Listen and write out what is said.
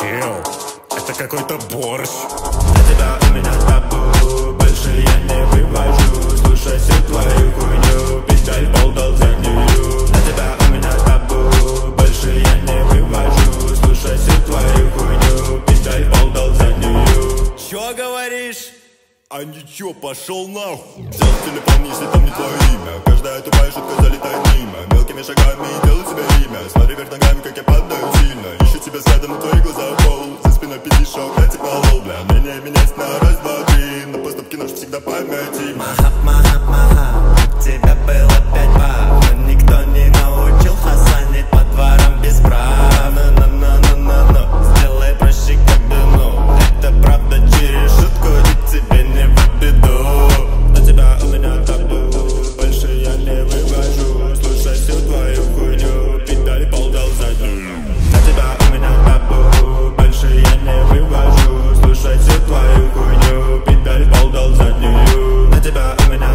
Чел, это какой-то борщ. На тебя у меня табу, больше я не вывожу. Слушай всю твою хуйню, педаль пол дал заднюю. На тебя у меня табу, больше я не вывожу. Слушай всю твою хуйню, педаль пол дал заднюю. Чё говоришь? А ничего, пошел нахуй. Взял телефон, если там не твое имя. Каждая тупая шутка залетает мимо. Мелкими шагами делай себе имя. Смотри вверх ногами, как я падаю сильно. Ищу тебя взглядом, но твои глаза в пол. За спиной пятишок, я тебя лол, бля. Мнение меняется на раз, два, три. Но поступки наши всегда памяти. У тебя было 5 баб, но никто не научил хасанить по дворам без прав. Но сделай проще, как бы, ну. Это правда через шутку, и тебе не в беду. На тебя у меня табу, больше я не вывожу. Слушай всю твою хуйню, педаль пол дал заднюю. На тебя у меня табу, больше я не вывожу. Слушай всю твою хуйню, педаль пол дал заднюю. На тебя у меня